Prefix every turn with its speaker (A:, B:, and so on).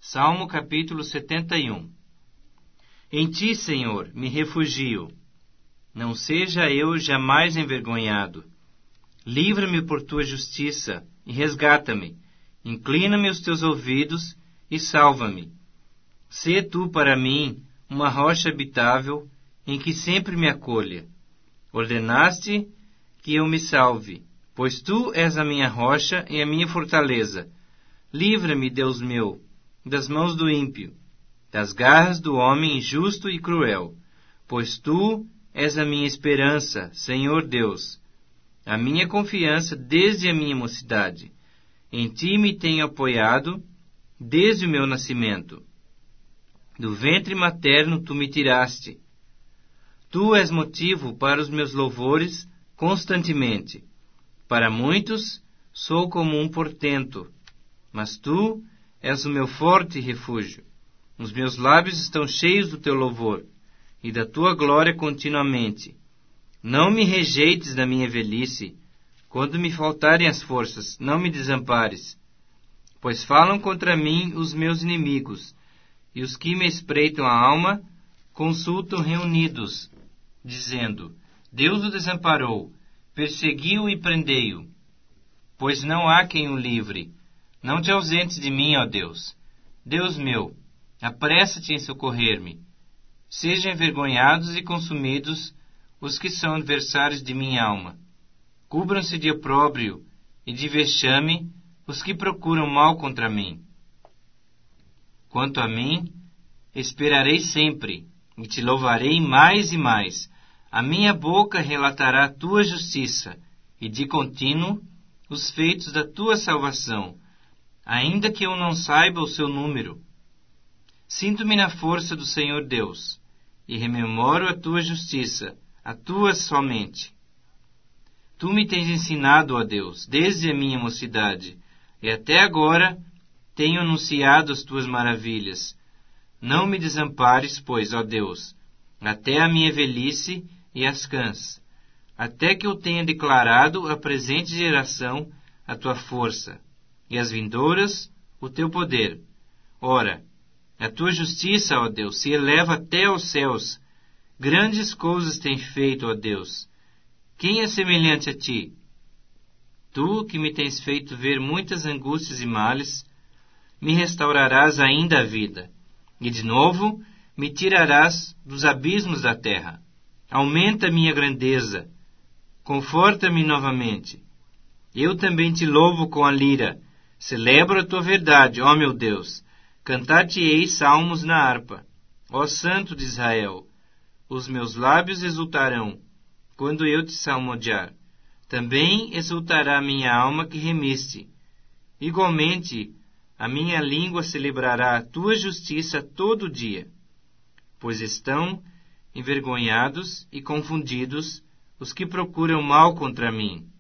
A: Salmo capítulo 71. Em ti, Senhor, me refugio. Não seja eu jamais envergonhado. Livra-me por tua justiça e resgata-me. Inclina-me os teus ouvidos e salva-me. Sê tu para mim uma rocha habitável em que sempre me acolha. Ordenaste que eu me salve, pois tu és a minha rocha e a minha fortaleza. Livra-me, Deus meu, das mãos do ímpio, das garras do homem injusto e cruel, pois tu és a minha esperança, Senhor Deus, a minha confiança desde a minha mocidade. Em ti me tenho apoiado desde o meu nascimento. Do ventre materno tu me tiraste. Tu és motivo para os meus louvores constantemente. Para muitos sou como um portento, mas tu és o meu forte refúgio. Os meus lábios estão cheios do teu louvor e da tua glória continuamente. Não me rejeites na minha velhice. Quando me faltarem as forças, não me desampares. Pois falam contra mim os meus inimigos, e os que me espreitam a alma consultam reunidos, dizendo: Deus o desamparou, perseguiu e prendei-o. Pois não há quem o livre. Não te ausentes de mim, ó Deus. Deus meu, apressa-te em socorrer-me. Sejam envergonhados e consumidos os que são adversários de minha alma. Cubram-se de opróbrio e de vexame os que procuram mal contra mim. Quanto a mim, esperarei sempre, e te louvarei mais e mais. A minha boca relatará a tua justiça, e de contínuo os feitos da tua salvação, ainda que eu não saiba o seu número. Sinto-me na força do Senhor Deus, e rememoro a tua justiça, a tua somente. Tu me tens ensinado, ó Deus, desde a minha mocidade, e até agora tenho anunciado as tuas maravilhas. Não me desampares, pois, ó Deus, até a minha velhice e as cãs, até que eu tenha declarado à presente geração a tua força, e às vindouras o teu poder. Ora, a tua justiça, ó Deus, se eleva até aos céus. Grandes coisas tens feito, ó Deus. Quem é semelhante a ti? Tu, que me tens feito ver muitas angústias e males, me restaurarás ainda a vida, e de novo me tirarás dos abismos da terra. Aumenta a minha grandeza, conforta-me novamente. Eu também te louvo com a lira, celebro a tua verdade, ó meu Deus. Cantar-te-ei salmos na harpa, ó Santo de Israel. Os meus lábios exultarão quando eu te salmodiar. Também exultará a minha alma que remiste. Igualmente, a minha língua celebrará a tua justiça todo dia, pois estão envergonhados e confundidos os que procuram mal contra mim.